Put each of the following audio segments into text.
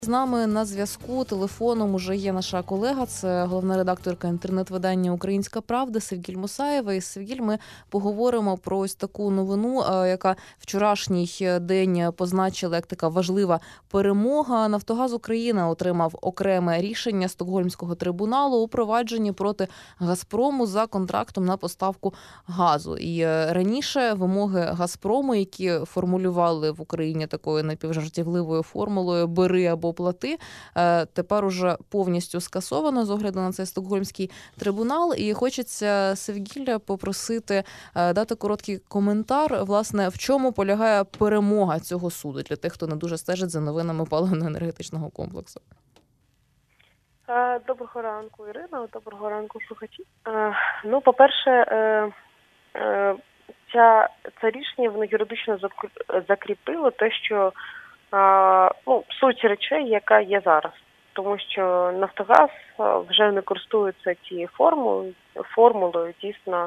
З нами на зв'язку телефоном уже є наша колега, це головна редакторка інтернет-видання «Українська правда» Севгіль Мусаєва. І з Севгіль ми поговоримо про ось таку новину, яка вчорашній день позначила як така важлива перемога. «Нафтогаз України» отримав окреме рішення Стокгольмського трибуналу у провадженні проти «Газпрому» за контрактом на поставку газу. І раніше вимоги «Газпрому», які формулювали в Україні такою напівжартівливою формулою «бери або плати», тепер уже повністю скасовано з огляду на цей Стокгольмський трибунал. І хочеться Севгіля попросити дати короткий коментар, власне, в чому полягає перемога цього суду для тих, хто не дуже стежить за новинами паливно-енергетичного комплексу. Доброго ранку, Ірина. Доброго ранку, слухачі. По-перше, це рішення, воно юридично закріпило те, що суть речей, яка є зараз. Тому що «Нафтогаз» вже не користується цією формулою, дійсно,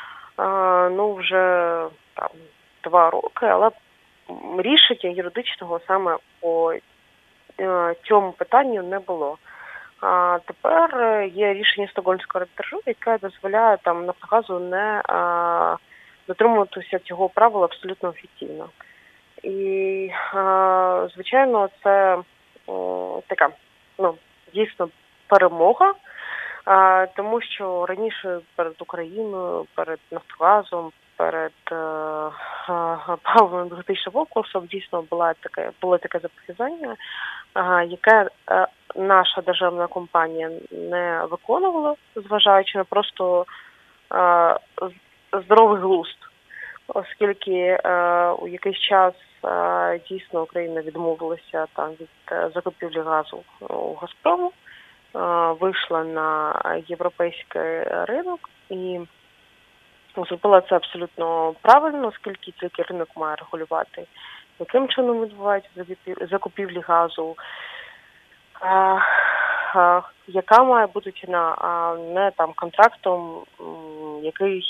вже 2 роки, але рішення юридичного саме по цьому питанню не було. А тепер є рішення Стокгольмського арбітражу, яке дозволяє «Нафтогазу» не дотримуватися цього правила абсолютно офіційно. І, звичайно, це така, дійсно перемога, тому що раніше перед Україною, перед «Нафтогазом», перед паливно-енергетичним комплексом дійсно було таке зобов'язання, яке наша державна компанія не виконувала, зважаючи на просто здоровий глузд. Оскільки у якийсь час дійсно Україна відмовилася від закупівлі газу у «Газпрому», вийшла на європейський ринок і зробила це абсолютно правильно, оскільки тільки ринок має регулювати, яким чином відбуваються закупівлі газу, яка має бути ціна, а не контрактом, який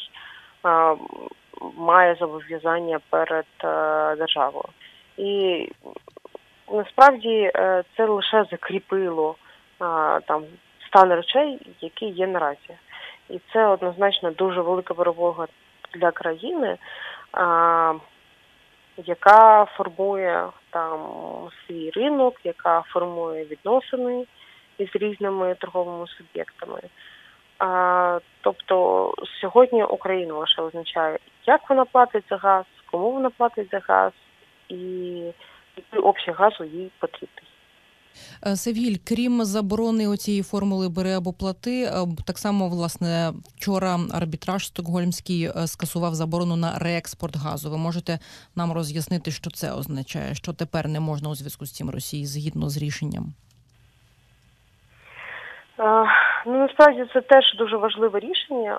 має зобов'язання перед державою. І насправді це лише закріпило стан речей, які є наразі. І це однозначно дуже велика перемога для країни, яка формує свій ринок, яка формує відносини із різними торговими суб'єктами. Тобто сьогодні Україна лише означає, як вона платить за газ, кому вона платить за газ і який обсяг газу їй потрібний. Севгіль, крім заборони оцієї формули «бери або плати», так само, власне, вчора арбітраж стокгольмський скасував заборону на реекспорт газу. Ви можете нам роз'яснити, що це означає? Що тепер не можна у зв'язку з цим Росії згідно з рішенням? Насправді це теж дуже важливе рішення,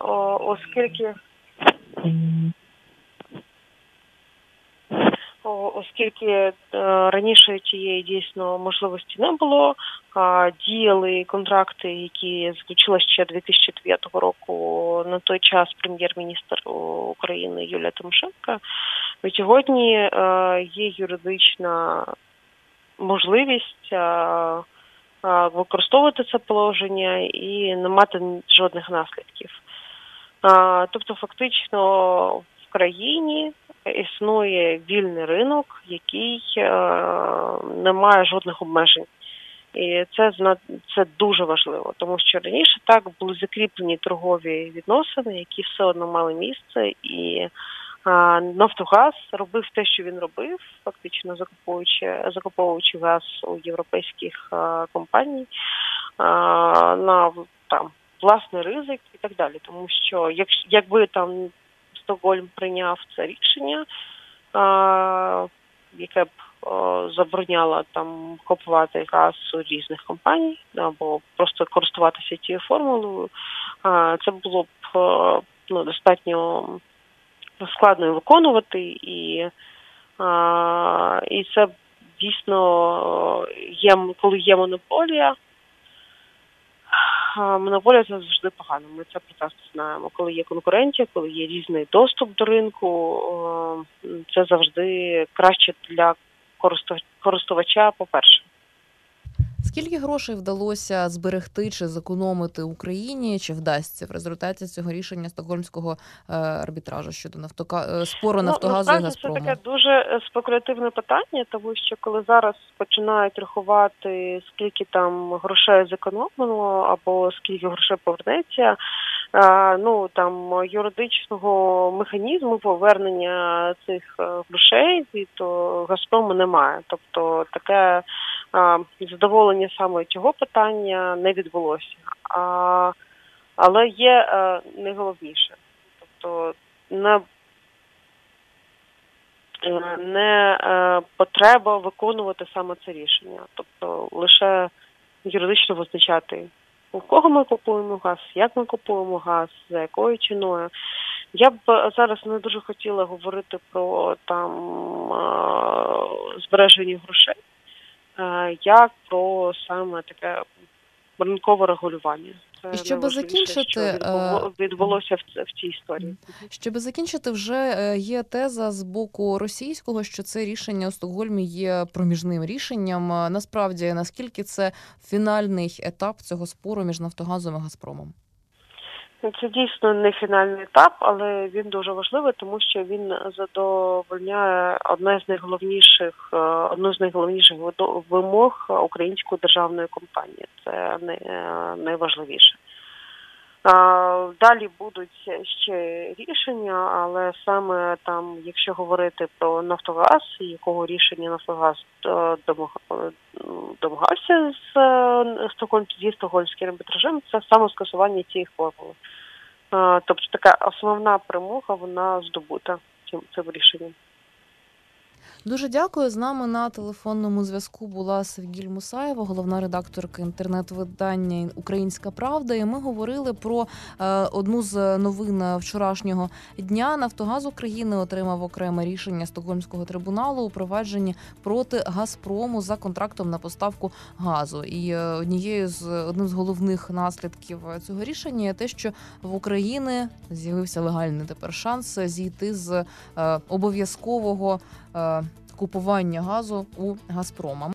оскільки раніше цієї дійсно можливості не було, діяли контракти, які заключила ще 2009 року на той час прем'єр-міністр України Юлія Тимошенко. І сьогодні є юридична можливість використовувати це положення і не мати жодних наслідків. Тобто фактично в країні існує вільний ринок, який не має жодних обмежень. І це дуже важливо, тому що раніше були закріплені торгові відносини, які все одно мали місце, і «Нафтогаз» робив те, що він робив, фактично закуповуючи газ у європейських компаній на власний ризик і так далі. Тому що якби Стокгольм прийняв це рішення, яке б забороняло купувати газ у різних компаній або просто користуватися цією формулою, це було б достатньо складно виконувати, і це дійсно коли є монополія. Монополія – це завжди погано, ми це прекрасно знаємо. Коли є конкуренція, коли є різний доступ до ринку, це завжди краще для користувача, по-перше. Скільки грошей вдалося зберегти чи зекономити Україні, чи вдасться в результаті цього рішення стокгольмського арбітражу щодо спору Нафтогазу і Насправді це Газпрому? таке дуже спекулятивне питання, тому що коли зараз починають рахувати, скільки там грошей зекономлено або скільки грошей повернеться, там юридичного механізму повернення цих грошей від Газпрому немає. Тобто таке задоволення саме цього питання не відбулося. Але є найголовніше. Тобто не потреба виконувати саме це рішення. Тобто лише юридично визначати, у кого ми купуємо газ, як ми купуємо газ, за якою ціною. Я б зараз не дуже хотіла говорити про збереження грошей, як про саме таке ринкове регулювання. Це І щоб закінчити, що відбулося в цій історії. Щоб закінчити, вже є теза з боку російського, що це рішення у Стокгольмі є проміжним рішенням. Насправді, наскільки це фінальний етап цього спору між Нафтогазом і Газпромом? Це дійсно не фінальний етап, але він дуже важливий, тому що він задовольняє одну з найголовніших вимог української державної компанії. Це найважливіше. Далі будуть ще рішення, але саме якщо говорити про Нафтогаз, якого рішення Нафтогаз домагався зі стокгольмським арбітражем, це саме скасування цієї формули. Тобто така основна перемога, вона здобута цим рішенням. Дуже дякую. З нами на телефонному зв'язку була Севгіль Мусаєва, головна редакторка інтернет-видання «Українська правда». І ми говорили про одну з новин вчорашнього дня. Нафтогаз України отримав окреме рішення Стокгольмського трибуналу у провадженні проти Газпрому за контрактом на поставку газу. І одним з головних наслідків цього рішення є те, що в Україні з'явився легальний тепер шанс зійти з обов'язкового купування газу у Газпрома.